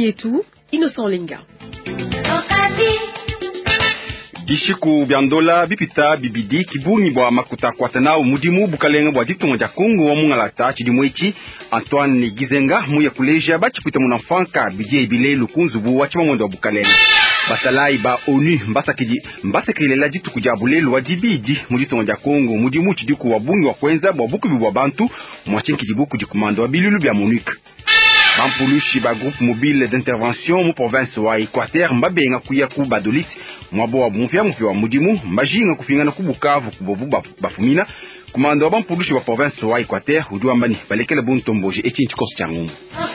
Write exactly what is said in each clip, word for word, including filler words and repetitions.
yetu Innocent Linga. Ishiku byandola bipita bibidi kibuni bwa makuta kwatanao mudimu bukalenga bwa ditunga ja Kongo wa mungalata chidimwechi Antoine Gizenga muya kuleja bachipita munamfanka bidie bile lukunzubu wa chimamondo wa bukalenga basalai ba ONU mbasa kiji mbasa kilela jitu kujabulelu wa dibidi muditunga ja Kongo mudimu chidiku wa bungi wa kwenza bwa buku bwa bantu mwachinki jibuku jikumando wa bilulu bya Monique. Bampulushi ba groupe mobile d'intervention mu province wa Equateur mbabenga kuya ku Badolit mwabo wa mufya mufya wa mudimu mbajinga kufingana ku Bukavu kubovu bafumina kumanda wa bampulushi wa province wa Equateur hujua mbani balekele buntomboje echinchi kosi changu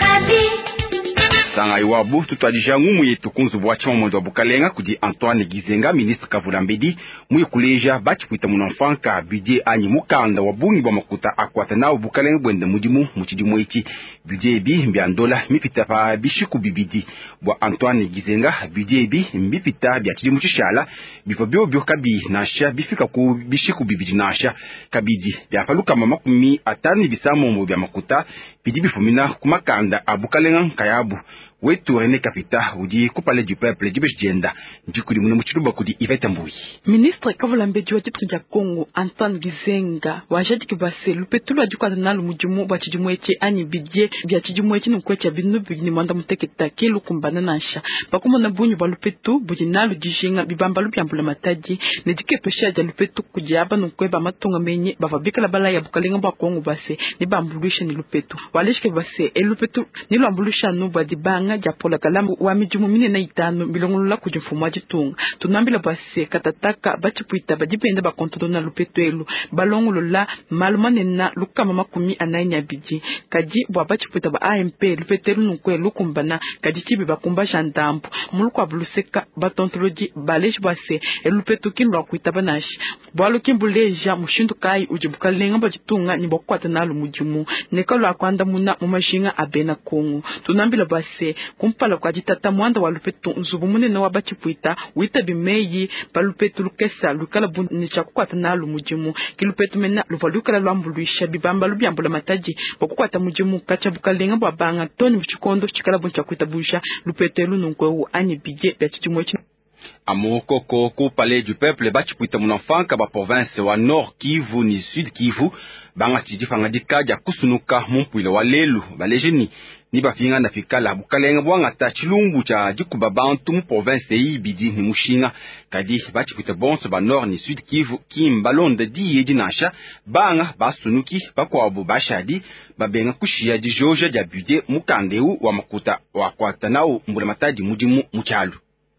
sanga iwabu tutwadija ngumu yetu kunzu bwa chama mwanzo wa bukalenga kudi Antoine Gizenga ministre Kavula Mbedi muye kuleja bachi kuita munamfanka budget anyi mukanda wa bungi bwa makuta akwata nao bukalenga bwende mudimu muchidimu eki budget bi mbiandola mipita pa bishiku bibidi bwa Antoine Gizenga budget bi mbipita bya chidimu chishala bifa bio bio kabi nasha bifika ku bishiku bibidi nasha kabidi bya paluka mamakumi atani bisamo mu bya makuta bidi bifumina kumakanda abukalenga kayabu wetu René Kapita udi kupale du peuple jibejenda ndikuri muno muchiruba kudi Iveta Mbui. Ministre Kavula Mbedi wa titre ya Kongo Antoine Gizenga wajaji kibase lupetulu ajukwa nalu mujumu bwa chijumweche ani bidye bya chijumweche nkwecha binu bigini mwanda muteketa kelu kumbana nasha bakumo na bunyu ba lupetu bujinalu dijinga bibamba lupyambula mataji nedike pesha ja lupetu kujaba nkweba matonga menye bavabika la bala ya bukalenga bwa Kongo base ni bambulisha ni lupetu waleshke base e lupetu ni lwambulisha no bwa dibanga nga japola kalamu wa mijumu mine na itano bilongolola kujifumu ajitunga tunambila base katataka bachipuita bajipenda bakontodo na lupetu elu balongolola malumane na lukama makumi anaini abiji kaji bwa bachipuita ba A M P lupetu elu nukwe lukumbana kaji chibi bakumba jandampu muluku abuluseka batontoloji baleji base elu lupetu kinwa kuita banashi bwalu kimbuleja mushindu kai ujibuka lenga bajitunga ni bokwata na lumujumu nekalo akwanda muna mumashinga abena Kongo tunambila base kumpala kwa ditata mwanda wa lupetu nzubu munene wa bachipuita wita bimeyi balupetu lukesa lukala bunni chakukwata na lumujimu kilupetu mena luvalukala lwambuluisha bibamba lubyambula mataji bakukwata mujimu kacha bukalenga bwa banga toni buchikondo chikala buncha kuita busha lupetu elu nunkwewu anyi bije bya chijimu echi Amokoko ku palais du peuple bachipuita munamfanka ba province wa Nord Kivu ni Sud Kivu banga chijifanga dikaja kusunuka mumpuile wa lelu balejeni ni bafinga na fikala bukalenga bwanga ta chilumbu cha jikuba bantu mu province yi bidi ni mushinga kadi bachipuita bonso ba Nord ni Sud Kivu kimbalonde di yejinasha banga basunuki bakwabo bashadi babenga kushia di George ja budget mukandeu wa makuta wa kwatanao mbula mataji mudimu muchalu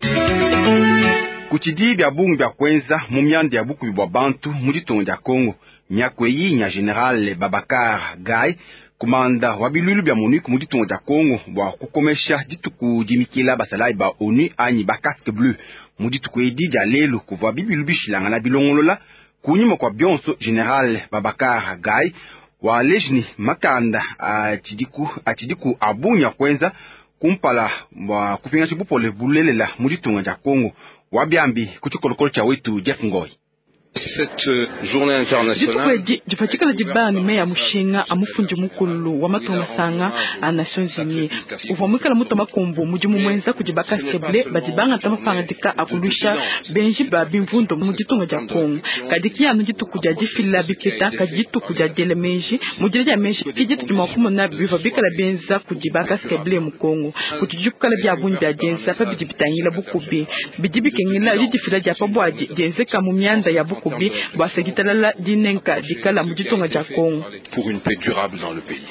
kuchidi bya bungu bya kwenza mu myanda ya buku bwa bantu mu ditongo ya Kongo nyakweyi nya General Babakar Gai kumanda wa bilulu bya Monique mu ditongo ya Kongo bwa kukomesha dituku jimikila basalai ba ONU anyi ba casque bleu mu dituku edi ja lelu kuva bibilu bishilanga na bilongolola kunyuma kwa byonso General Babakar Gai wa lejni makanda achidiku achidiku abunya kwenza kumpala wa kufinga chibupo le bulelela mu ditongo ya Kongo wabiambi kuchikolokolo cha wetu Jeff Ngoi. Cette journée internationale jifachikala jibani meya mushinga amufunji mukulu wa matonga sanga a Nations Unies uvomikala muto makombo mujimu mwenza kujibaka seble bajibanga tamafanga dika akulusha benji ba bimvundo mujitunga ja Kongo kadikia nujitu kuja jifila bipeta kajitu kuja jelemeji mujireja meji kijitu jumakumo na biva bikala benza kujibaka seble mu Kongo kujijukala bya bunyi bya jenza pa bijibitangila bukubi bijibikengila jijifila ja pabwaji jenzeka mu myanda ya bukubi basegitalala dinenka dikala mujitunga ja Kongo pour une paix durable dans le pays.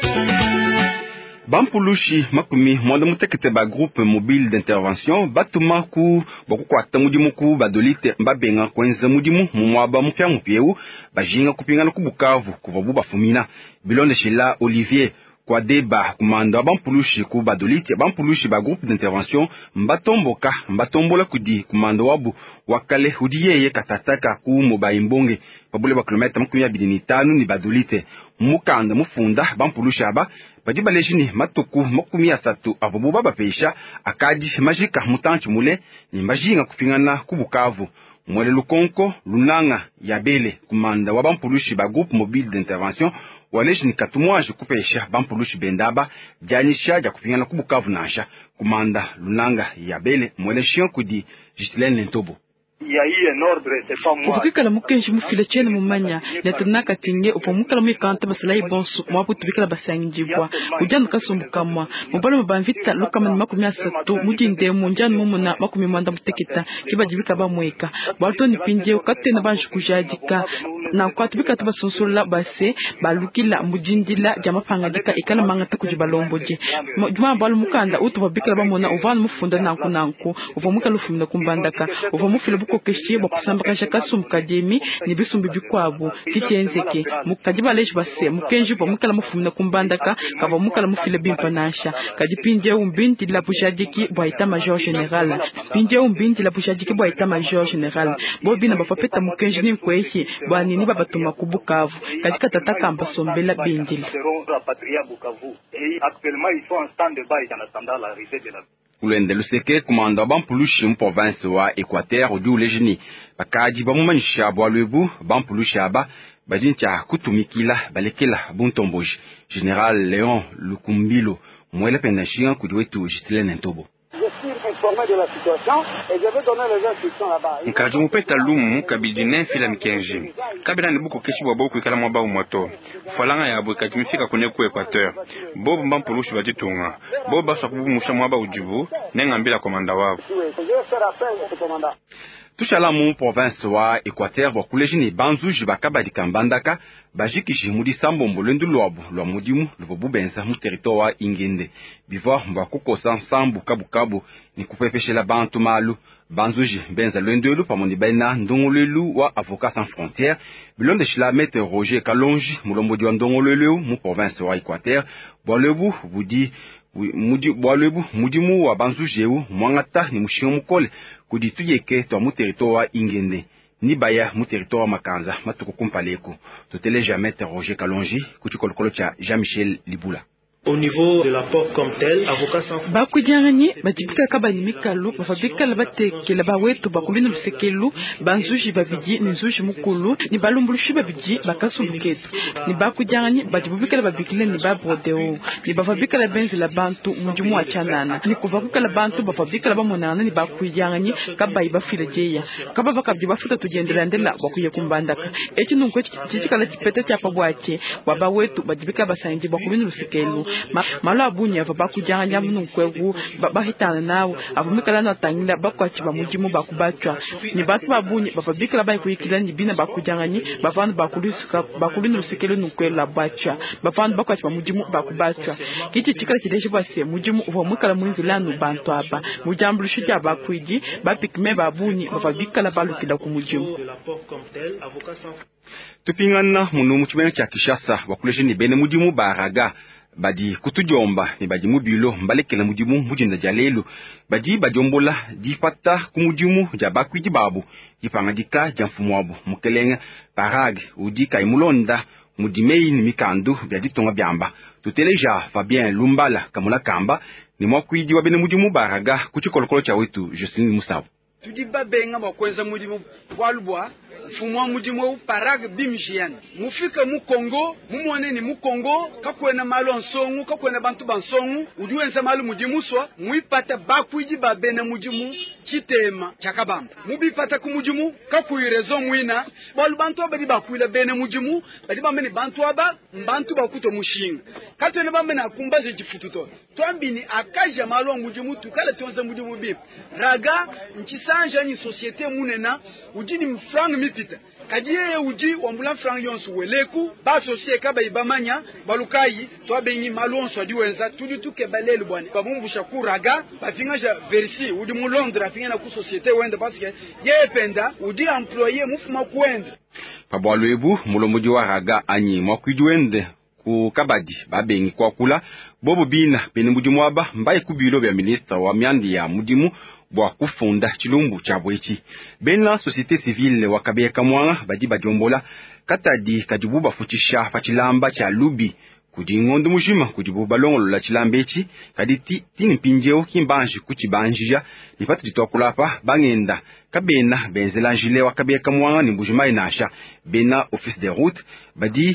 Bampulushi makumi mwanda mutekete ba groupe mobile d'intervention batuma ku bakukwata mudimu ku badolite mbabenga kwenza mudimu mumwaba mupya mupyeu bajinga kupingana ku Bukavu kuva buba fumina bilonde shila Olivier kwa deba kumanda bampulushi ku badolite bampulushi ba groupe d'intervention mbatomboka mbatombola kudi kumanda wabu wakale udiyeye katataka ku mobayimbonge babule ba kilometer makumi abiri n'itanu ni badolite mukanda mufunda bampulushi aba badi balejini matuku makumi atatu abo baba pesha akadi majika mutanchi mule ni majinga kufingana ku Bukavu mwele lukonko lunanga ya bele kumanda wa bampulushi ba groupe mobile d'intervention waleshi ni katumwaje kupesha bampulushi bendaba janisha ja kupingana ku Bukavu nasha kumanda lunanga ya bele mwele shion kudi Justin Ntobo. Ubukikala mukenji mufile chene mumanya letenaka tinge upomukala mwikanta basalai bonsu mwapu tubikala basangijibwa ujanu kasumbukamwa mubalo mbanvita lukama ni makumi asatu mujinde munjanu mumuna makumi mwanda muteketa kiba jibika ba mweka balto ni pinje ukate na banju kujadika na kwatubika tubasonsula base balukila mujindila jama pangadika ikala mangata kujibalomboje juma balu mukanda utu babikala bamona uvanu mufunda nanku nanku uvomukala ufumina kumbandaka uvomufile kokeshe bakusambakasha kasumka demi ni bisumbi bikwabo kitenzeke mukajiba leje base mukenji bo mukala mufumina kumbandaka kava mukala mufile bimpanasha kadipinje umbinti la bujadiki boita major general pinje umbinti la bujadiki boita major general bobina bafapeta mukenji ni kweshi bani ni babatuma ku Bukavu katika tataka ambasombela bindila Ulende luseke kumanda bampulushi mprovince wa Equateur udi ulejini bakaji bamumanisha bwalwebu bampulushi aba bajincha kutumikila balekela buntomboji General Léon Lukumbilo mwele pendashian kudiwetu Justin Ntobo. Nkaji mupeta lumu kabidine fila mikenji kabila nibuko keshi bwa boku ikala mwaba umoto falanga ya bwe kaji mifika kune ku Equateur bobo mbampulushi bajitunga bobo basa kubumusha mwaba ujibu nengambila komanda wabo. Tushala mu province wa Equateur wa kulejini banzuji bakabadi kambandaka bajikishi mudi sambo mbolendu lwabu lwa mudimu lubobu benza mu territoire wa Ingende biva mba kukosa sambu kabu kabu ni kupepeshela bantu malu banzuji benza lwendelu pamoni bena ndongolelu wa Avocat Sans Frontières bilonde shila maître Roger Kalonji mulombodi wa ndongolelu mu province wa Equateur bwalebu budi mudi bwalebu mudimu wa banzujeu mwangata ni mushio mukole kudi tuyeke to mu territoire wa Ingende ni baya mu territoire Makanza matuko kumpaleko toteleja maître Roger Kalonji kuchikolokolo cha Jean-Michel Libula. Au niveau de la porte comme tel, avocat sans ba kujangani bajibika kabani mikalu bafabika labateke la bawetu bakulina lusekelu banzuji babiji nizuji mukulu ni balumbulushi babiji bakasumbuketu ni ba kujangani bajibika la babikile ni ba brodeo ni bafabika la benzi la bantu mujumu wa chanana ni kuvakuka la bantu bafabika la bamonana ni ba kujangani kabayi bafile jeya kaba bakabji bafuta tugendera ndela bakuye kumbandaka eki nunko kikala kipete cyapa bwache baba wetu bajibika basangi bakulina lusekelu malo abunya va bakujanga munu kwegu bahitana nawo avumikala na tangila bakwachi bamujimu bakubachwa ni batu babunye bafabikala bayikuyikila ni bina bakujanga ni bafana bakulisika bakulinu lusekelo nukwela bacha bafana bakwachi bamujimu bakubachwa kichi chikala kideje base mujimu uvomukala mwinzilanu bantu aba mujambulushi ja bakwiji bapikme babuni bafabikala balukila ku mujimu. Tupingana munu muchimene cha Kishasa wakuleshini bene mujimu baraga badi kutujomba ni badi mubilo mbalekela mudimu mujinda jalelu badi bajombola difata kumudimu jabakwidi babu jipangadika jamfumwabu mukelenga parag udika imulonda mudimei ni mikandu byaditonga byamba tuteleja Fabien Lumbala kamula kamba ni mwakwidi wa bene mudimu baraga kuchikolokolo cha wetu Justin Musabu tudiba benga bakwenza mudimu walubwa fumwa mudimu parag bimjian mufika mu Kongo mumone ni mu Kongo kakwena malo nsongu kakwena bantu bansongu udiwenza malo mudimu swa muipata bakwiji babena mudimu kitema chakabamba mubipata ku mudimu kakuirezo mwina balu bantu abadi bakwila bena mudimu badi bamene bantu aba mbantu bakuto mushinga katwene bamene akumbaze chifututo twambini akaja malo mudimu tukala tonza mudimu bip raga nkisanja ni societe munena udini mfranga mipita kadiye udi wambula franga yonsu weleku ba sosie kaba ibamanya balukai to benyi malonso adiwenza tudi tuke balelu bwana babumbusha kuraga bafingaja versi udi mu Londres afingana ku societe wenda parce que yependa udi employé mufuma kwenda pabwalwebu mulomodi wa raga anyi mwakwidwende ku kabadi babengi kwa kula bobo bina pene mudimu aba mbaye kubilo bya ministre wa myandi ya mudimu bwa kufunda chilumbu cha bwechi benla societe civile wakabeka mwanga badi bajombola katadi kajububa fuchisha pachilamba cha lubi kudi ngondo mujima kudi bubalongolo la chilambechi kadi ti tini pinjeo kimbanji kuchibanjia nipatu ditokulapa bangenda kabena benzela njile wakabeka mwanga ni mbujima inasha bena office de route badi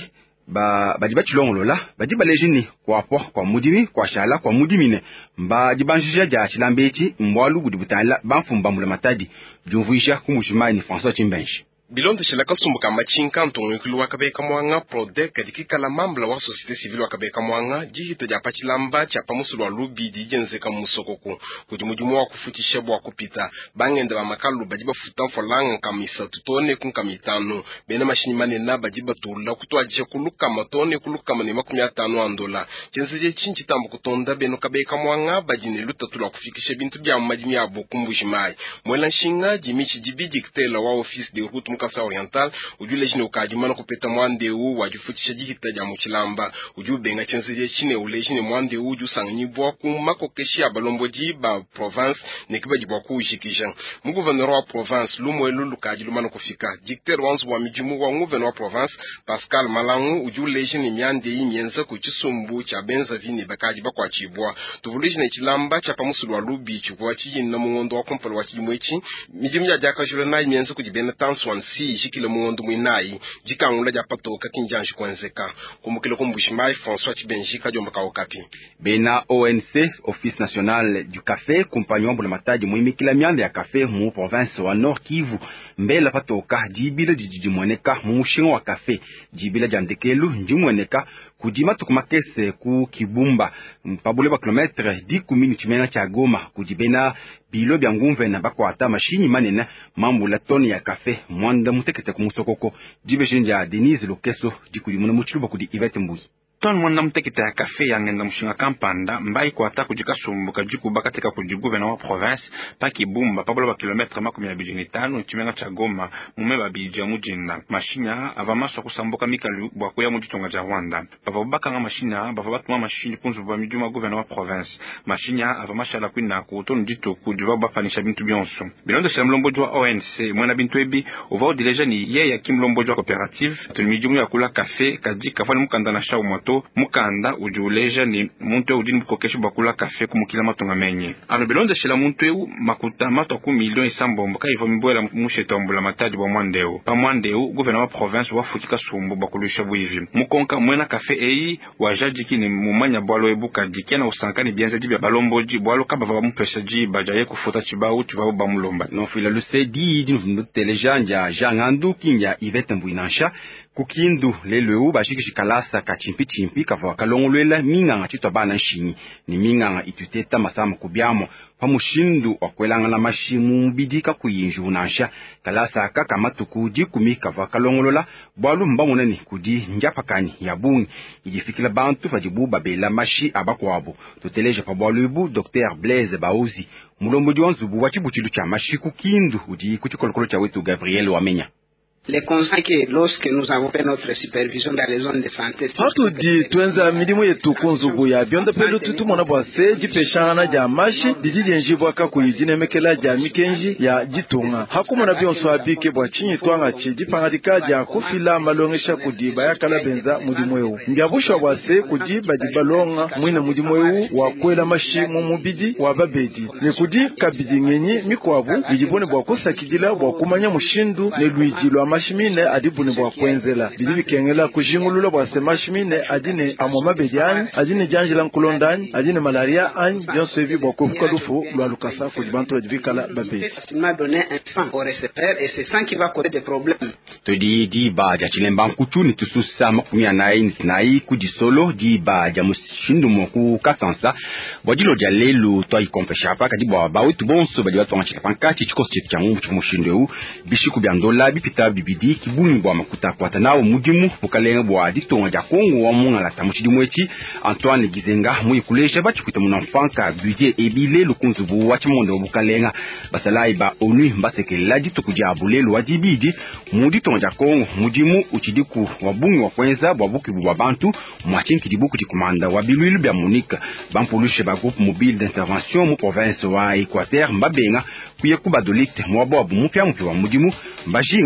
ba badi bachilongolo la badi balejini kwa po kwa mudimi kwa shala kwa mudimine mba dibanjia ja chilambechi mbwalu kudi butala banfumba mula matadi jumvuisha kumujima ni François Chimbenji. Bilonde shela kasumbuka machinka ntongo ikulu wakabeka mwanga prodek dikikala mambla wa societe civile wakabeka mwanga jihita ja pachilamba cha pamusulu wa lubi dijenzeka musokoko kuti mujumu wa kufutisha bwa kupita bangende ba makalu bajiba futan folanga kamisa tutone kun kamitano bena mashini manena bajiba tula kutwaje kuluka matone kuluka mane makumi atano andola chenzeje chinchi tambo kutonda beno kabeka mwanga bajine luta tula kufikisha bintu bya majimi abo kumbushimai mwela nshinga jimichi jibiji kitela wa office de route Mukasa Oriental ujule jine ukajimana kupeta mwande u wajufutisha jihita ja muchilamba ujubenga chenseje chine ule jine mwande u jusangnyibwa kumako keshi abalomboji ba province nekibajibwa kujikisha mu gouverneur wa province lumwelu lukajilumana kufika dicteur wanzu wa mijimu wa gouverneur wa province Pascal Malangu ujule jine myande yinyenza kuchisumbu cha benza vini bakajiba kwa chibwa tuvule jine chilamba cha pamusulu wa lubi chibwa chiyina mungondo wa kumpala wa chimwechi mijimu ya jaka julena yinyenza kujibena tanswan si jikile mungondo mwinai jikangula ja pato kakinjanji kwenzeka kumukile kumbushimai François Chibenji kajomba kaokapi bena O N C Office National du Café compagnon bula matadi muimikila miande ya café mu province wa Nord Kivu mbela patoka jibila jijimweneka mu mushinga wa café jibila jandekelu njimweneka kujima tukumakese ku Kibumba mpabule ba kilometre dix kumini chimena cha Goma kujibena bilo bya ngumve na bakwata mashini manena mambo la toni ya café mwanda mutekete ku musokoko jibe jinja Denise Lokeso dikulimuna muchiluba kudi Yvette Mbuyi ton mwanda mutekete ya café yangenda mushinga kampanda mbai kwa ata kujikasumbuka jikuba katika kujiguvena wa province pa Kibumba pabula ba kilometre makumi abiri n'itano chimena cha Goma mume babija mujinda mashinya avamaswa kusambuka mikalu bwa kuya mujitonga ja Rwanda bavabaka nga mashinya bavabatuma mashini kunzu bwa mijuma guvena wa province mashinya avamasha la kwina ku ton dito kujuba bafanisha bintu byonso bilondo sha mlombo jwa O N C mwana bintu ebi uva dileja ni ye ya kimlombo jwa coopérative tumijumu ya kula café kajika fani mukanda na shau moto mukanda ujuleja ni muntu udini bukokesha bakula café kumukila matonga menye ano bilonde shela muntu eu makuta mato ku million isambombo kaivo mboela mushetombula matadi bwa mwandeu pa mwandeu gouvernement province wa futika sumbu bakulusha bwivi mukonka mwena café ei wajajiki ni mumanya bwalo ebuka dikena usankani bienza dibya balomboji bwalo kaba va mpesha ji bajaye kufuta chibau chibau bamulomba no fila lusedi dinu telejanja jangandu kinya Yvette Mbuinansha kukindu leleu bashiki kalasa kachimpi chimpi kava kalongolwela minganga chitwa bana shini ni minganga ituteta masama kubyamo pamushindu wakwelanga na mashimu mbidika kuyinju nansha kalasa kaka matuku jikumi kava kalongolola bwalu mbamunani kudi njapakani yabungi ijifikila bantu fajibu babela mashi abakwabo tuteleja pa bwalu Docteur Blaise Baozi mulombo jwanzubu wachibuchilu cha mashi kukindu uji kuchikolokolo cha wetu Gabriel Wamenya. Les constats que lorsque nous avons fait notre supervision dans les zones de santé hatu di twenza milimo yetu kunzubu ya bionda pelo tutu mona bwase jipeshana ja mashi dijijenji bwaka kuyijine mekela ja mikenji ya jitunga hakuma na bionso abike bwa chinyi twanga chi jipangadika ja kufila malongesha kudiba ya kala benza mudimweu ngyabusha bwase kudiba dibalonga mwina mudimweu wa kwela mashi mu mubidi wa babedi ne kudi kabidi ngenyi mikwabu dijibone bwa kusakidila bwa kumanya mushindu ne luijilo mashimine adibuni bwa kwenzela bidibi kengela kujingulula bwa se mashimine adine amoma bediani adine janjila nkulondani adine malaria an byonso ebi bwa kufukalufu lwa lukasa kujibanto dibikala babe m'a donné un fan au récepteur et c'est ça qui va causer des problèmes to di di ba ja chilemba nkutu ni tususa makumi anayi nai kujisolo di ba ja mushindu moku kasansa bwadilo ja lelu to ikompesha pa kadibwa ba wetu bonso badi watu wanchika pankati chikosi cha mungu chimushindu eu bishiku byandola bipita bibidi kibuni bwa makuta kwata nawo mudimu bukalenga bwa ditonga ja Kongo wa munga la tamuchidimwechi Antoine Gizenga muyikulesha bachikuta munamfanka budget ebile lukunzubu wachimonde bukalenga basalai ba onu mbasekela ditukujabulelo wajibidi muditonga ja Kongo mudimu uchidiku wabungi wa kwenza bwa bukibu bwa bantu mwachinki dibuku tikumanda wabilwilu bya Monika bampolushe ba groupe mobile d'intervention mu province wa Equateur mbabenga kuye kubadolikte mwabo mupya mupya wa mudimu mbajinga kupingana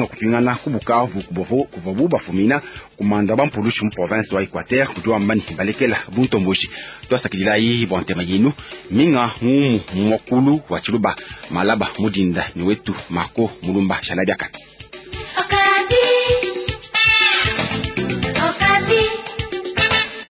falanga kubukavu kubovo kubovu bafumina kumanda bampulushi mu province wa Equateur kujua mbani balekela buntomboshi twasakilila yi bontema yinu minga ngumu mwakulu wa chiluba malaba mudinda ni wetu mako mulumba shalabiaka. Okay.